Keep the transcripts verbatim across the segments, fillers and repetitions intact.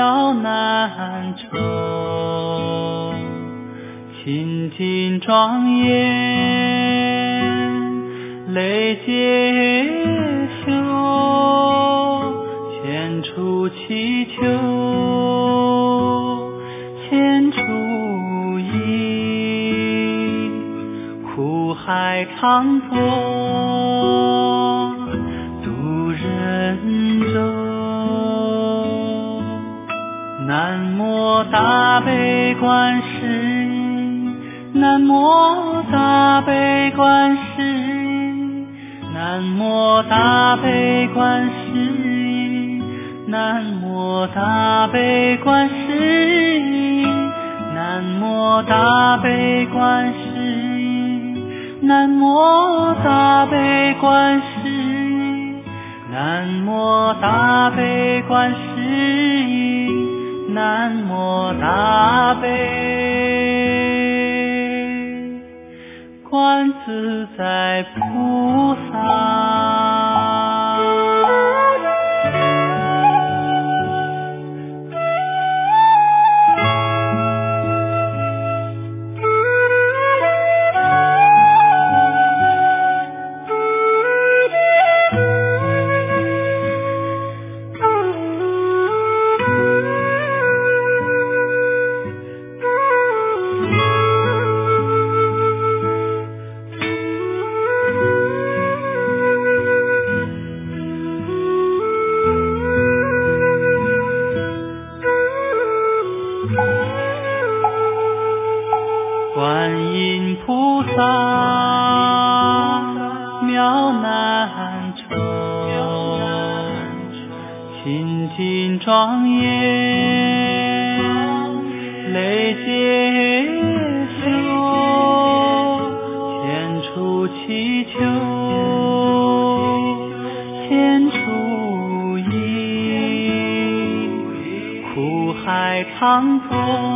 妙难酬，清净庄严累劫修，千处祈求千处应，苦海常作渡人舟。南无大悲观世音，南无大悲观世音，南无大悲观世音，南无大悲观世音，南无大悲观世音，南无大悲观世音，南无大悲观世音，南无大悲观自在菩萨。观音菩萨妙难酬，清净庄严累劫修，千处祈求千处应，苦海常作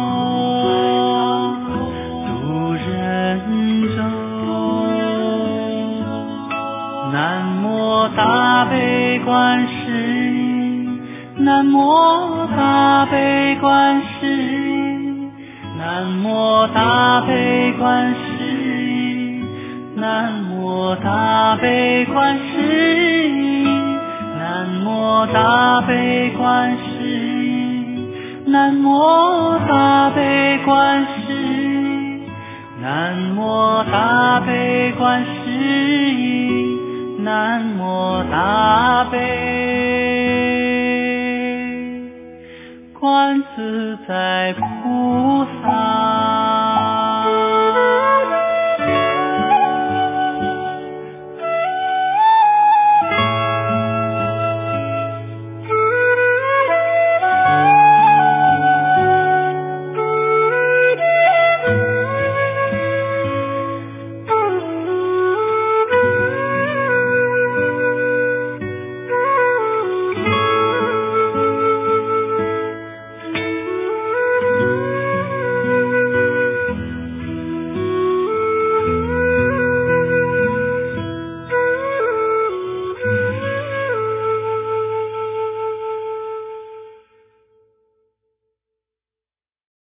南无大悲观世音，南无大悲观世音，南无大悲观世音，南无大悲观世音，南无大悲观世音，南无大悲观世音，南无大悲观世音，南无大悲观自在菩萨。